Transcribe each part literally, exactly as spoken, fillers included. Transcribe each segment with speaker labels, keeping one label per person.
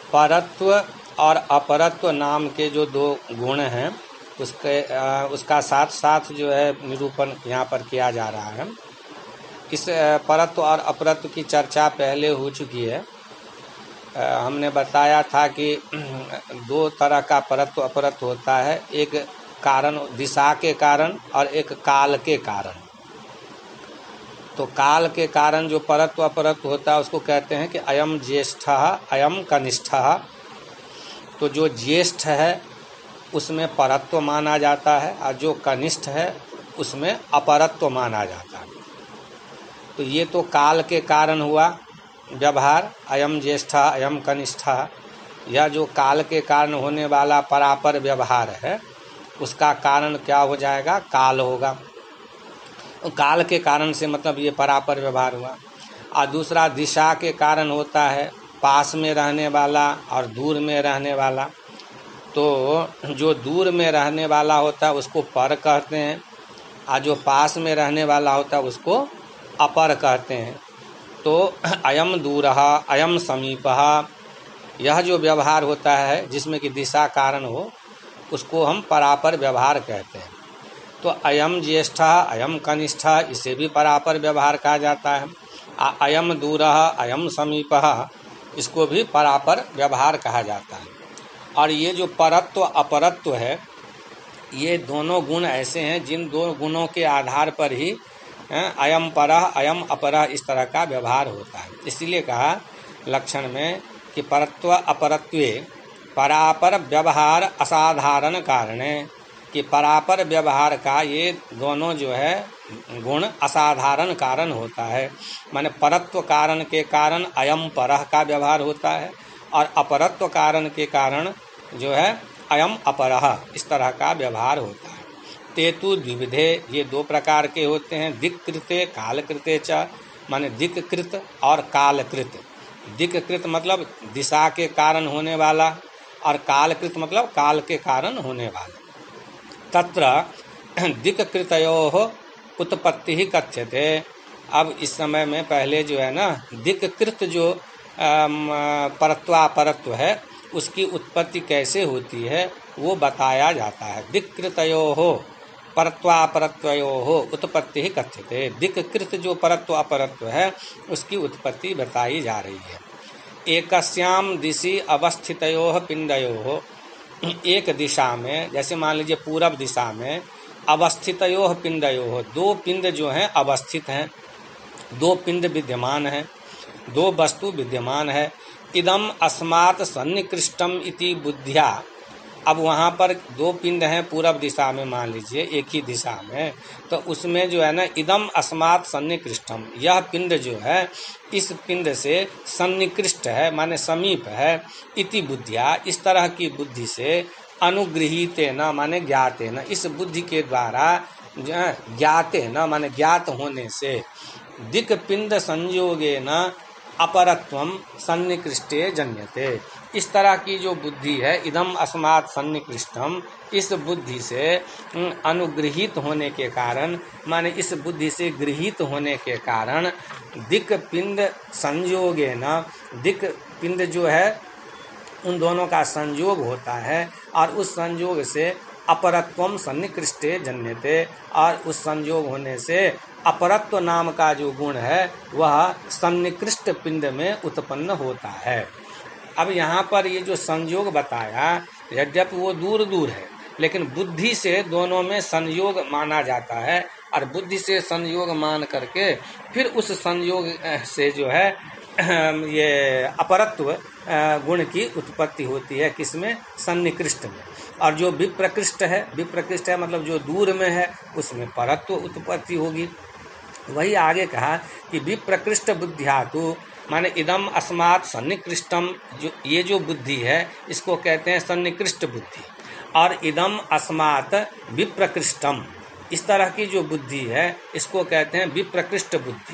Speaker 1: परत्व और अपरत्व नाम के जो दो गुण हैं उसके उसका साथ साथ जो है निरूपण यहाँ पर किया जा रहा है। इस परत्व और अपरत्व की चर्चा पहले हो चुकी है। हमने बताया था कि दो तरह का परत्व अपरत्व होता है, एक कारण दिशा के कारण और एक काल के कारण। तो काल के कारण जो परत्व अपरत्व होता है उसको कहते हैं कि अयम ज्येष्ठः अयम कनिष्ठः। तो जो ज्येष्ठ है उसमें परत्व माना जाता है और जो कनिष्ठ है उसमें अपरत्व माना जाता है। तो ये तो काल के कारण हुआ व्यवहार, अयम ज्येष्ठः अयम कनिष्ठः। यह जो काल के कारण होने वाला परापर व्यवहार है उसका कारण क्या हो जाएगा? काल होगा। काल के कारण से मतलब ये परापर व्यवहार हुआ। और दूसरा दिशा के कारण होता है, पास में रहने वाला और दूर में रहने वाला। तो जो दूर में रहने वाला होता है उसको पर कहते हैं और जो पास में रहने वाला होता है उसको अपर कहते हैं। तो अयम दूरः अयम समीपः, यह जो व्यवहार होता है जिसमें कि दिशा कारण हो उसको हम परापर व्यवहार कहते हैं। तो अयम ज्येष्ठः अयम कनिष्ठः इसे भी परापर व्यवहार कहा जाता है। अयम दूरः अयम समीपः इसको भी परापर व्यवहार कहा जाता है। और ये जो परत्व अपरत्व है ये दोनों गुण ऐसे हैं जिन दो गुणों के आधार पर ही अयम परः अयम अपरः इस तरह का व्यवहार होता है। इसीलिए कहा लक्षण में कि परत्व अपरत्वे परापर व्यवहार असाधारण कारणे, कि परापर व्यवहार का ये दोनों जो है गुण असाधारण कारण होता है। माने परत्व कारण के कारण अयम परः का व्यवहार होता है और अपरत्व कारण के कारण जो है अयम अपरः इस तरह का व्यवहार होता है। तेतु द्विविधे, ये दो प्रकार के होते हैं। दिक्कृते कालकृते च, माने दिक्कृत और कालकृत। दिक्कृत मतलब दिशा के कारण होने वाला और कालकृत मतलब काल के कारण होने वाला। तत्र दिक्कृतयोः उत्पत्ति ही कथ्यते। अब इस समय में पहले जो है ना दिक्कृत जो परत्वापरत्व है उसकी उत्पत्ति कैसे होती है वो बताया जाता है। दिक्कृतयोः परत्वापरत्वयोः उत्पत्ति ही कथ्यते। दिक्कृत जो परत्व अपरत्व है उसकी उत्पत्ति बताई जा रही है। एकस्याम दिशि अवस्थितयोः पिंडयोः, एक दिशा में, जैसे मान लीजिए पूरब दिशा में, अवस्थितयोः पिंडयोः, दो पिंड जो हैं अवस्थित हैं, दो पिंड विद्यमान हैं, दो वस्तु विद्यमान है। इदम अस्मात् सन्निकृष्टम इति बुद्धिया, अब वहाँ पर दो पिंड हैं पूरब दिशा में, मान लीजिए एक ही दिशा में, तो उसमें जो है ना इदम अस्मात् सन्निकृष्टम, यह पिंड जो है इस पिंड से सन्निकृष्ट है माने समीप है। इति बुद्धिया, इस तरह की बुद्धि से, अनुगृहीते न माने ज्ञाते न, इस बुद्धि के द्वारा ज्ञाते न माने ज्ञात होने से, दिक् पिंड संयोगे न अपरत्वम सन्निकृष्टे जन्यते। इस तरह की जो बुद्धि है इदम अस्मात् सन्निकृष्टम, इस बुद्धि से अनुगृहीत होने के कारण माने इस बुद्धि से गृहीत होने के कारण दिक् पिंड संयोगे न, दिक् पिंड जो है उन दोनों का संयोग होता है और उस संयोग से अपरत्वम सन्निकृष्टे जन्यते, और उस संयोग होने से अपरत्व नाम का जो गुण है वह सन्निकृष्ट पिंड में उत्पन्न होता है। अब यहाँ पर ये जो संयोग बताया, यद्यपि वो दूर दूर है लेकिन बुद्धि से दोनों में संयोग माना जाता है और बुद्धि से संयोग मान करके फिर उस संयोग से जो है ये अपरत्व गुण की उत्पत्ति होती है। किसमें? सन्निकृष्ट में। और जो विप्रकृष्ट है, विप्रकृष्ट है मतलब जो दूर में है, उसमें परत्व उत्पत्ति होगी। वही आगे कहा कि विप्रकृष्ट बुद्धियातु माने इदम अस्मात् सन्निकृष्टम, जो ये जो बुद्धि है इसको कहते हैं सन्निकृष्ट बुद्धि, और इदम अस्मात् विप्रकृष्टम, इस तरह की जो बुद्धि है इसको कहते हैं विप्रकृष्ट बुद्धि।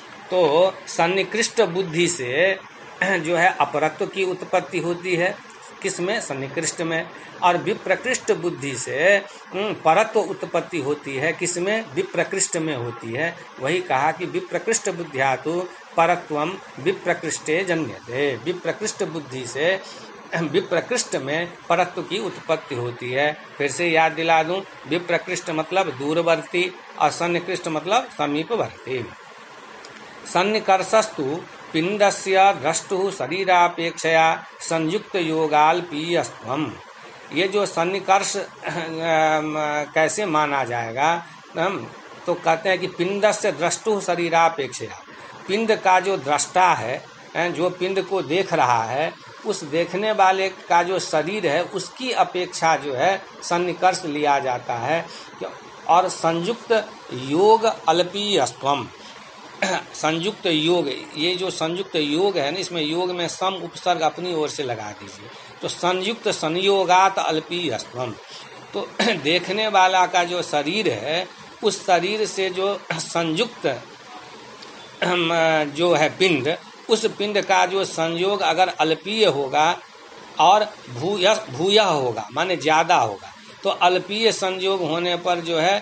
Speaker 1: तो सन्निकृष्ट बुद्धि से जो है अपरत्व की उत्पत्ति होती है, किसमें? सन्निकृष्ट में। और विप्रकृष्ट बुद्धि से परत्व उत्पत्ति होती है, किसमें? विप्रकृष्ट में होती है। वही कहा कि विप्रकृष्ट बुद्धियातु परत्वम विप्रकृष्टे जन्यते। विप्रकृष्ट बुद्धि से विप्रकृष्ट में परत्व की उत्पत्ति होती है। फिर से याद दिला दूं, विप्रकृष्ट मतलब दूरवर्ती और सन्निकृष्ट मतलब समीपवर्ती। सन्निकर्षस्तु पिंडस्य द्रष्टुः शरीरापेक्षया संयुक्त योगाल्पीयस्त्वम्। ये जो सन्निकर्ष कैसे माना जाएगा, हम तो कहते हैं कि पिंडस्य द्रष्टुः शरीरापेक्षया, पिंड का जो दृष्टा है, जो पिंड को देख रहा है, उस देखने वाले का जो शरीर है उसकी अपेक्षा जो है सन्निकर्ष लिया जाता है। और संयुक्त योग अल्पीयस्त्वम्, संयुक्त योग, ये जो संयुक्त योग है ना, इसमें योग में सम उपसर्ग अपनी ओर से लगा दीजिए, तो संयुक्त संयोगात अल्पीयस्त्वम्। तो देखने वाला का जो शरीर है उस शरीर से जो संयुक्त जो है पिंड, उस पिंड का जो संयोग अगर अल्पीय होगा और भूय भूयः होगा माने ज्यादा होगा, तो अल्पीय संयोग होने पर जो है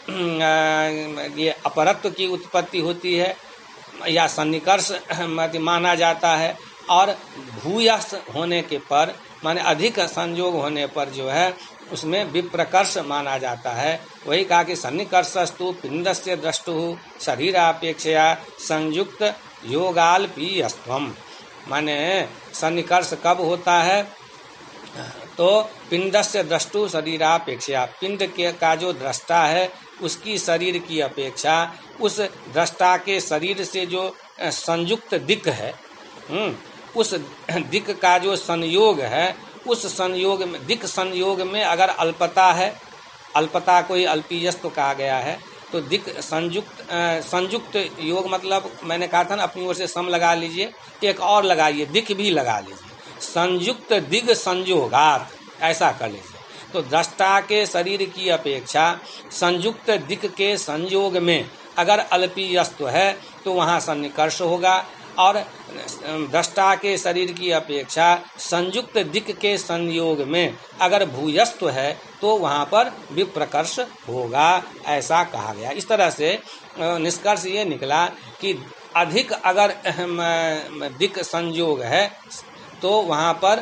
Speaker 1: ये अपरत्व की उत्पत्ति होती है या सन्निकर्ष माना जाता है। और भूयः होने के पर माने अधिक संयोग होने पर जो है उसमें विप्रकर्ष माना जाता है। वही कहा कि सन्निकर्षस्तु पिंडस्य द्रष्टुः शरीरापेक्षया संयुक्त योगाल्पीयस्त्वम्। माने सन्निकर्ष कब होता है, तो पिंडस्य द्रष्टु शरीरापेक्षया, पिंड के का जो दृष्टा है उसकी शरीर की अपेक्षा उस दृष्टा के शरीर से जो संयुक्त दिक् है, उस दिक् का जो संयोग है, उस संयोग में दिक् संयोग में अगर अल्पता है, अल्पता को ही अल्पीयस्त्व कहा गया है, तो दिक् संयुक्त संयुक्त योग मतलब मैंने कहा था ना, अपनी ओर से सम लगा लीजिए, एक और लगाइए, दिक् भी लगा लीजिए, संयुक्त दिग संयोगात, ऐसा कर लीजिए। तो दृष्टा के शरीर की अपेक्षा संयुक्त दिक् के संयोग में अगर अल्पीयस्त्व है तो वहाँ सन्निकर्ष होगा, और दृष्टा के शरीर की अपेक्षा संयुक्त दिक् के संयोग में अगर भूयस्त्व है तो वहाँ पर विप्रकर्ष होगा, ऐसा कहा गया। इस तरह से निष्कर्ष ये निकला कि अधिक अगर दिक् संयोग है तो वहाँ पर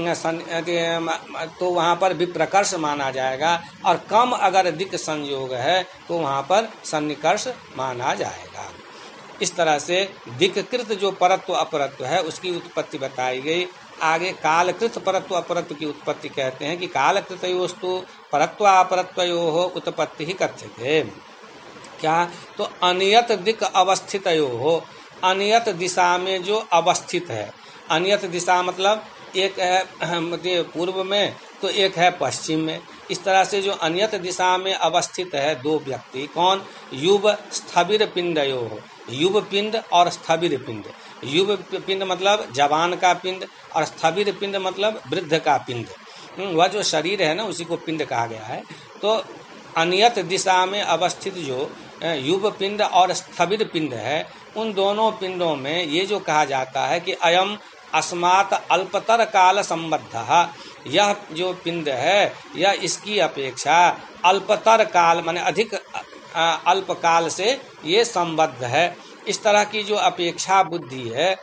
Speaker 1: तो वहाँ पर विप्रकर्ष माना जाएगा, और कम अगर दिक् संयोग है तो वहाँ पर सन्निकर्ष माना जाएगा। इस तरह से दिक्कृत जो परत्व अपरत्व है उसकी उत्पत्ति बताई गई। आगे कालकृत परत्व अपरत्व की उत्पत्ति कहते हैं कि कालकृतयोस्तु परत्व अपरत्वयोः उत्पत्ति ही कथ्यते। क्या, तो अनियत दिक् अवस्थितयोः, अनियत दिशा में जो अवस्थित है, अनियत दिशा मतलब एक है पूर्व में तो एक है पश्चिम में। इस तरह से जो अनियत दिशा में अवस्थित है दो व्यक्ति, कौन, युव स्थविर पिंडयोः, युव पिंड और स्थविर पिंड। युव पिंड मतलब जवान का पिंड, और स्थविर पिंड मतलब वृद्ध का पिंड। वह जो शरीर है ना उसी को पिंड कहा गया है। तो अनियत दिशा में अवस्थित जो युव पिंड और स्थविर पिंड है, उन दोनों पिंडों में ये जो कहा जाता है कि अयम अस्मात् अल्पतर काल संबद्धः, यह जो पिंड है यह इसकी अपेक्षा अल्पतर काल माने अधिक अल्प काल से ये संबद्ध है। इस तरह की जो अपेक्षा बुद्धि है,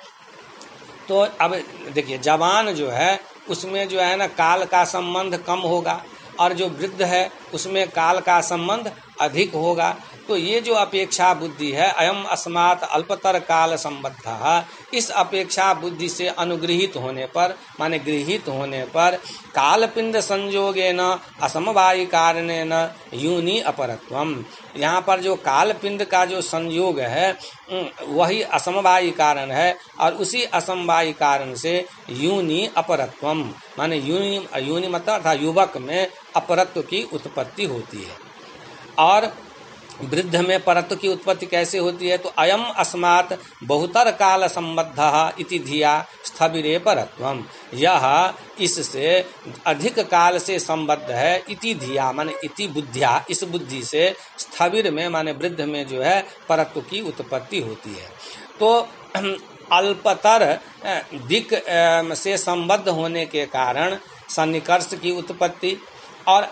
Speaker 1: तो अब देखिए जवान जो है उसमें जो है ना काल का संबंध कम होगा, और जो वृद्ध है उसमें काल का संबंध अधिक होगा। तो ये जो अपेक्षा बुद्धि है, अयम अस्मात् अल्पतर काल संबद्धः, इस अपेक्षा बुद्धि से अनुगृहित होने पर माने गृहित होने पर काल पिंड संयोगेन असमवायी कारणेन यूनि अपरत्वम, यहाँ पर जो काल पिंड का जो संयोग है वही असमवायी कारण है, और उसी असमवायी कारण से यूनि अपरत्वम माने यूनि यूनि मतलब अर्थात युवक में अपरत्व की उत्पत्ति होती है। और वृद्ध में परत्व की उत्पत्ति कैसे होती है, तो अयम अस्मात् बहुतर काल संबद्धः इति धिया स्थविरे परत्वम, यह इससे अधिक काल से संबद्ध है, इति धिया माने इति बुद्धिया, इस बुद्धि से स्थविर में माने वृद्ध में जो है परत्व की उत्पत्ति होती है। तो अल्पतर दिक् से संबद्ध होने के कारण सन्निकर्ष की उत्पत्ति, और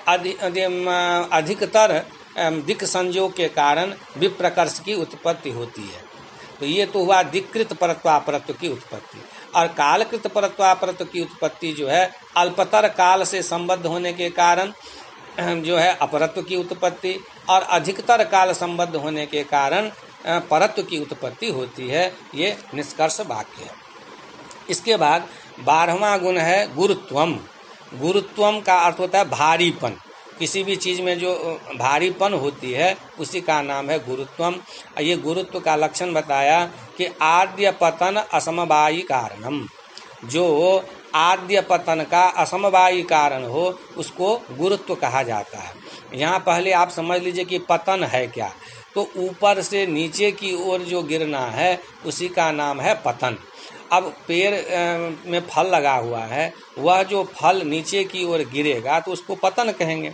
Speaker 1: अधिकतर दिक् संयोग के कारण विप्रकर्ष की उत्पत्ति होती है। तो ये तो हुआ अधिकृत परत्वापरत्व की उत्पत्ति। और कालकृत परत्वापरत्व की उत्पत्ति जो है अल्पतर काल से संबद्ध होने के कारण जो है अपरत्व की उत्पत्ति, और अधिकतर काल संबद्ध होने के कारण परत्व की उत्पत्ति होती है। ये निष्कर्ष वाक्य है। इसके बाद बारहवां गुण है गुरुत्वम। गुरुत्वम का अर्थ होता है भारीपन। किसी भी चीज में जो भारीपन होती है उसी का नाम है गुरुत्वम। ये गुरुत्व का लक्षण बताया कि आद्य पतन असमवायी कारणम। जो आद्य पतन का असमवायी कारण हो उसको गुरुत्व कहा जाता है। यहाँ पहले आप समझ लीजिए कि पतन है क्या। तो ऊपर से नीचे की ओर जो गिरना है उसी का नाम है पतन। अब पेड़ में फल लगा हुआ है, वह जो फल नीचे की ओर गिरेगा तो उसको पतन कहेंगे।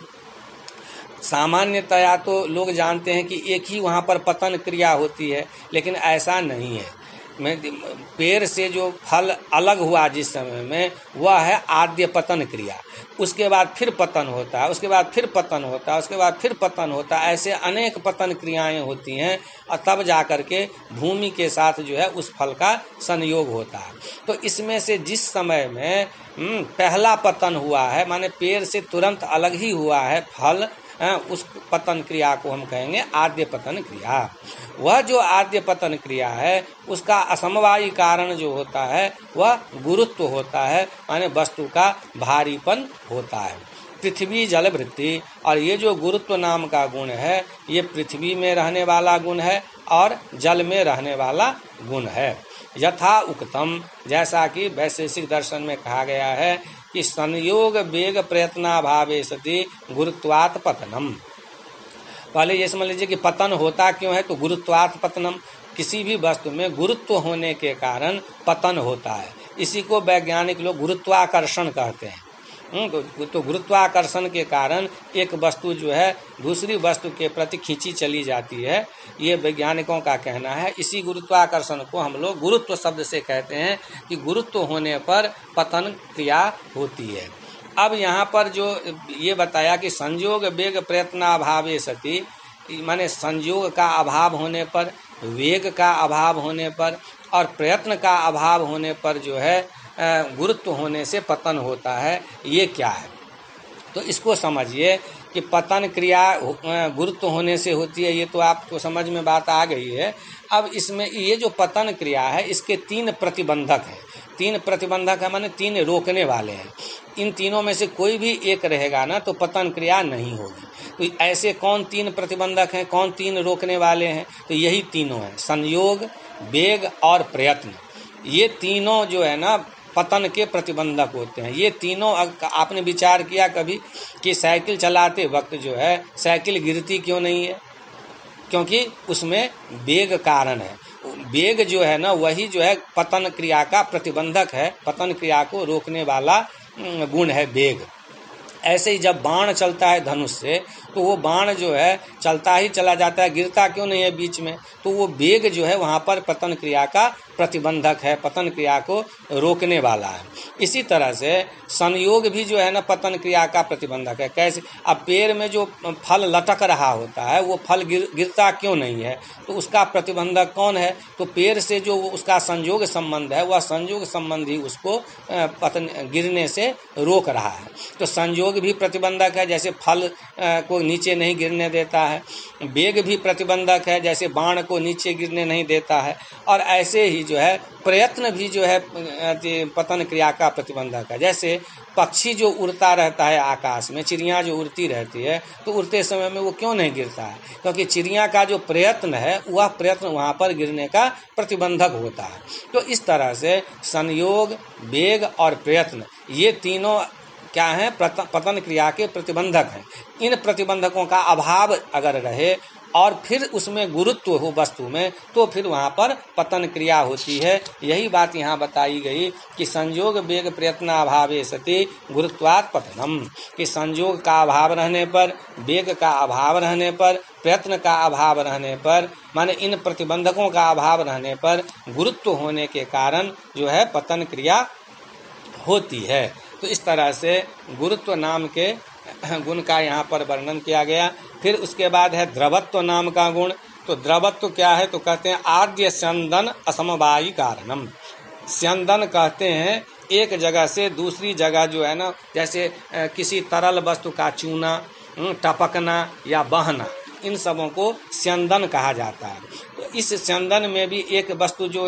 Speaker 1: सामान्यतया तो लोग जानते हैं कि एक ही वहाँ पर पतन क्रिया होती है, लेकिन ऐसा नहीं है। मैं पेड़ से जो फल अलग हुआ जिस समय में, वह है आद्य पतन क्रिया। उसके बाद फिर पतन होता है, उसके बाद फिर पतन होता है, उसके बाद फिर पतन होता है। ऐसे अनेक पतन क्रियाएं होती हैं और तब जाकर के भूमि के साथ जो है उस फल का संयोग होता है। तो इसमें से जिस समय में पहला पतन हुआ है, माने पेड़ से तुरंत अलग ही हुआ है फल, उस पतन क्रिया को हम कहेंगे आद्य पतन क्रिया। वह जो आद्य पतन क्रिया है उसका असमवायी कारण जो होता है वह गुरुत्व होता है, माने वस्तु का भारीपन होता है। पृथ्वी जल वृत्ति, और ये जो गुरुत्व नाम का गुण है ये पृथ्वी में रहने वाला गुण है और जल में रहने वाला गुण है। यथा उक्तम, जैसा कि वैशेषिक दर्शन में कहा गया है कि संयोग वेग प्रयत्नाभावे सति गुरुत्वात् पतनम। पहले ये समझ लीजिए कि पतन होता क्यों है, तो गुरुत्वात् पतनम। किसी भी वस्तु में गुरुत्व होने के कारण पतन होता है। इसी को वैज्ञानिक लोग गुरुत्वाकर्षण कहते हैं। तो, तो गुरुत्वाकर्षण के कारण एक वस्तु जो है दूसरी वस्तु के प्रति खींची चली जाती है, ये वैज्ञानिकों का कहना है। इसी गुरुत्वाकर्षण को हम लोग गुरुत्व शब्द से कहते हैं कि गुरुत्व होने पर पतन क्रिया होती है। अब यहाँ पर जो ये बताया कि संयोग वेग प्रयत्नाभावे सति, माने संयोग का अभाव होने पर, वेग का अभाव होने पर और प्रयत्न का अभाव होने पर जो है गुरुत्व होने से पतन होता है। ये क्या है, तो इसको समझिए कि पतन क्रिया गुरुत्व होने से होती है। ये तो आपको समझ में बात आ गई है। अब इसमें ये जो पतन क्रिया है इसके तीन प्रतिबंधक हैं। तीन प्रतिबंधक है माने तीन रोकने वाले हैं। इन तीनों में से कोई भी एक रहेगा ना तो पतन क्रिया नहीं होगी। तो ऐसे कौन तीन प्रतिबंधक हैं, कौन तीन रोकने वाले हैं, तो यही तीनों हैं, संयोग, वेग और प्रयत्न। ये तीनों जो है ना पतन के प्रतिबंधक होते हैं। ये तीनों, आपने विचार किया कभी कि साइकिल चलाते वक्त जो है साइकिल गिरती क्यों नहीं है? क्योंकि उसमें वेग कारण है। वेग जो है ना वही जो है पतन क्रिया का प्रतिबंधक है, पतन क्रिया को रोकने वाला गुण है वेग। ऐसे ही जब बाण चलता है धनुष से तो वो बाण जो है चलता ही चला जाता है, गिरता क्यों नहीं है बीच में, तो वो वेग जो है वहाँ पर पतन क्रिया का प्रतिबंधक है, पतन क्रिया को रोकने वाला है। इसी तरह से संयोग भी जो है ना पतन क्रिया का प्रतिबंधक है। कैसे? अब पेड़ में जो फल लटक रहा होता है वो फल गिर, गिरता क्यों नहीं है, तो उसका प्रतिबंधक कौन है, तो पेड़ से जो उसका संयोग संबंध है वह संयोग संबंध ही उसको पतन गिरने से रोक रहा है। तो संयोग भी प्रतिबंधक है, जैसे फल को नीचे नहीं गिरने देता है। वेग भी प्रतिबंधक है, जैसे बाण को नीचे गिरने नहीं देता है। और ऐसे ही जो है प्रयत्न भी जो है पतन क्रिया का प्रतिबंधक है। जैसे पक्षी जो उड़ता रहता है आकाश में, चिड़िया जो उड़ती रहती है, तो उड़ते समय में वो क्यों नहीं गिरता है, क्योंकि चिड़िया का जो प्रयत्न है वह प्रयत्न वहाँ पर गिरने का प्रतिबंधक होता है। तो इस तरह से संयोग, वेग और प्रयत्न ये तीनों क्या है, पतन क्रिया के प्रतिबंधक हैं। इन प्रतिबंधकों का अभाव अगर रहे और फिर उसमें गुरुत्व हो वस्तु में, तो फिर वहाँ पर पतन क्रिया होती है। यही बात यहाँ बताई गई कि संयोग वेग प्रयत्नाभावे सति गुरुत्वात् पतनम, कि संयोग का अभाव रहने पर, वेग का अभाव रहने पर, प्रयत्न का अभाव रहने पर, माने इन प्रतिबंधकों का अभाव रहने पर गुरुत्व होने के कारण जो है पतन क्रिया होती है। तो इस तरह से गुरुत्व नाम के गुण का यहाँ पर वर्णन किया गया। फिर उसके बाद है द्रवत्व नाम का गुण। तो द्रवत्व क्या है? तो कहते हैं आद्य स्यंदन असमवायी कारणम। स्यंदन कहते हैं एक जगह से दूसरी जगह जो है ना, जैसे किसी तरल वस्तु का चूना, टपकना या बहना, इन सबों को स्यंदन कहा जाता है। तो इस स्यंदन में भी एक वस्तु जो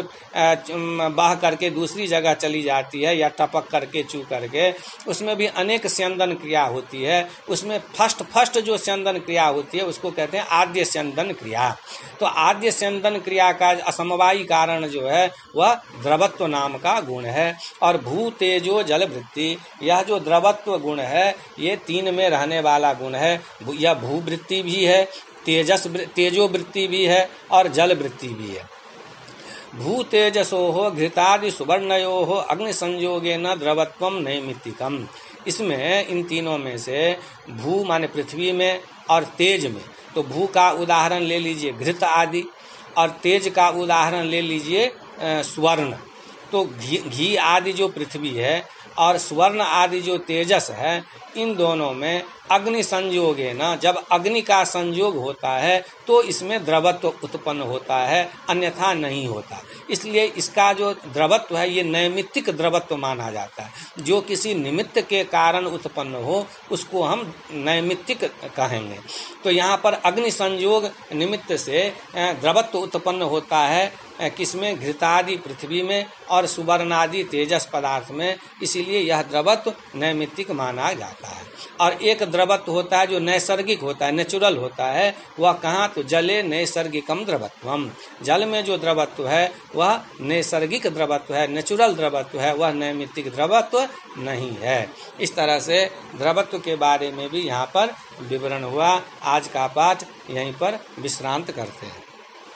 Speaker 1: बह करके दूसरी जगह चली जाती है या टपक करके चू करके, उसमें भी अनेक स्यंदन क्रिया होती है। उसमें फर्स्ट फर्स्ट जो स्यंदन क्रिया होती है उसको कहते हैं आद्य स्यंदन क्रिया। तो आद्य स्यंदन क्रिया का असमवायी कारण जो है वह द्रवत्व नाम का गुण है। और भू तेजो जल वृत्ति, यह जो द्रवत्व गुण है ये तीन में रहने वाला गुण है। यह भू वृत्ति भी है, तेजस तेजो वृत्ति भी है और जल वृत्ति भी है। भू तेजसो घृतादि सुवर्णयो अग्नि संयोगे न द्रवत्वम नैमित्तिकम। इसमें इन तीनों में से भू माने पृथ्वी में और तेज में, तो भू का उदाहरण ले लीजिए घृत आदि और तेज का उदाहरण ले लीजिए स्वर्ण। तो घी घी आदि जो पृथ्वी है और स्वर्ण आदि जो तेजस है, इन दोनों में अग्नि संयोगे ना, जब अग्नि का संयोग होता है तो इसमें द्रवत्व उत्पन्न होता है, अन्यथा नहीं होता। इसलिए इसका जो द्रवत्व है ये नैमित्तिक द्रवत्व माना जाता है। जो किसी निमित्त के कारण उत्पन्न हो उसको हम नैमित्तिक कहेंगे। तो यहाँ पर अग्नि संयोग निमित्त से द्रवत्व उत्पन्न होता है, किसमें? घृतादि पृथ्वी में और सुवर्णादि तेजस पदार्थ में, इसीलिए यह द्रवत्व नैमित्तिक माना जाता है। और एक द्रवत्व होता है जो नैसर्गिक होता है, नेचुरल होता है। वह कहाँ? तो जले नैसर्गिकम द्रवत्वम। जल में जो द्रवत्व है वह नैसर्गिक द्रवत्व है, नेचुरल द्रवत्व है, वह नैमित्तिक द्रवत्व नहीं है। इस तरह से द्रवत्व के बारे में भी यहाँ पर विवरण हुआ। आज का पाठ यहीं पर विश्रांत करते हैं।